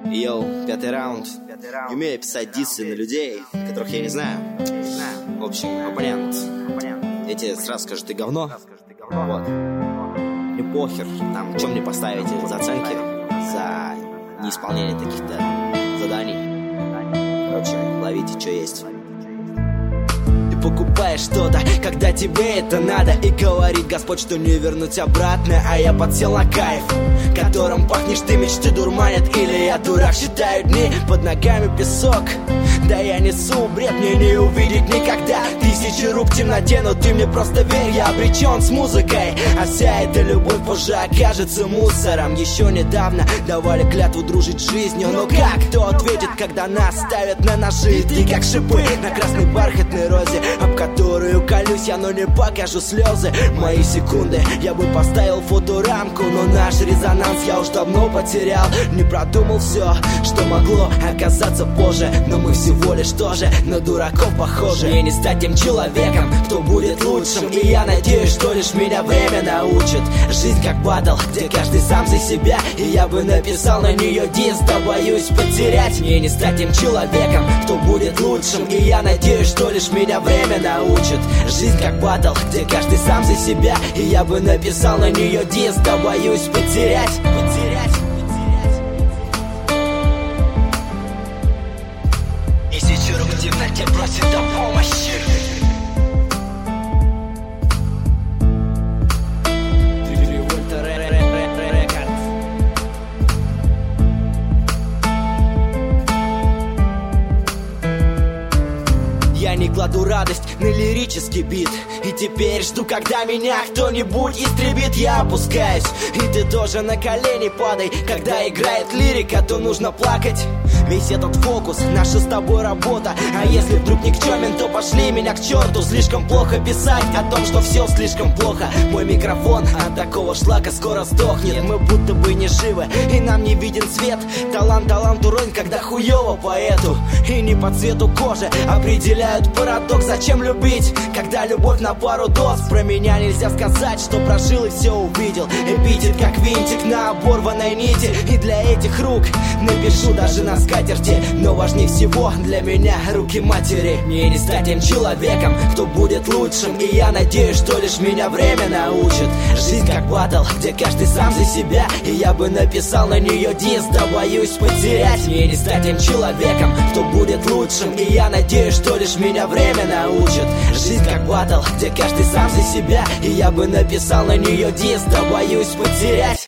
Йоу, пятый раунд. Умею писать диссы на людей, которых я не знаю. В общем, оппонент. Я тебе сразу скажу, ты говно. Вот. Мне похер, там, чем мне поставите за оценки, за неисполнение таких-то заданий. Короче, ловите, что есть. Покупаешь что-то, когда тебе это надо, и говорит Господь, что не вернуть обратно. А я подсел на кайф, которым пахнешь ты, мечты дурманят. Или я дурак, считаю дни, под ногами песок. Да я несу бред, мне не увидеть никогда. Тысячи рук в темноте, но ты мне просто верь. Я обречен с музыкой, а вся эта любовь позже окажется мусором. Еще недавно давали клятву дружить с жизнью, но как? Кто ответит, когда нас ставят на ножи? Ты как шипы на красной бархатной розе, об которую колюсь я, но не покажу слезы. Мои секунды я бы поставил фоторамку, но наш резонанс я уж давно потерял. Не продумал все, что могло оказаться позже, но мы всего лишь тоже на дураков похожи. Мне не стать тем человеком, кто будет лучшим, и я надеюсь, что лишь меня время научит. Жизнь как батл, где каждый сам за себя, и я бы написал на нее дисс, да боюсь потерять. Мне не стать тем человеком, кто будет лучшим, и я надеюсь, что лишь меня время научит. Жизнь как батл, где каждый сам за себя, и я бы написал на нее дисс, да боюсь потерять. Тысячи рук в темноте просит о помощи. Я не кладу радость на лирический бит, и теперь жду, когда меня кто-нибудь истребит. Я опускаюсь, и ты тоже на колени падай. Когда играет лирика, то нужно плакать. Весь этот фокус, наша с тобой работа. А если вдруг никчемен, то пошли меня к черту. Слишком плохо писать о том, что все слишком плохо. Мой микрофон от такого шлака скоро сдохнет. Мы будто бы не живы, и нам не виден свет. Талант уронь, когда хуёво поэту. И не по цвету кожи определяют парадокс. Зачем любить, когда любовь на пару доз? Про меня нельзя сказать, что прожил и все увидел. Эпитет как винтик на оборванной нити. И для этих рук напишу даже на скатерти. Но важнее всего для меня руки матери. Мне не стать тем человеком, кто будет лучшим, и я надеюсь, что лишь меня время научит. Жизнь как батл, где каждый сам за себя, и я бы написал на нее дисс, да боюсь потерять. Мне не стать тем человеком, кто будет лучшим, и я надеюсь, что лишь меня время научит. Жизнь как батл, где каждый сам за себя, и я бы написал на нее дисс, да боюсь потерять.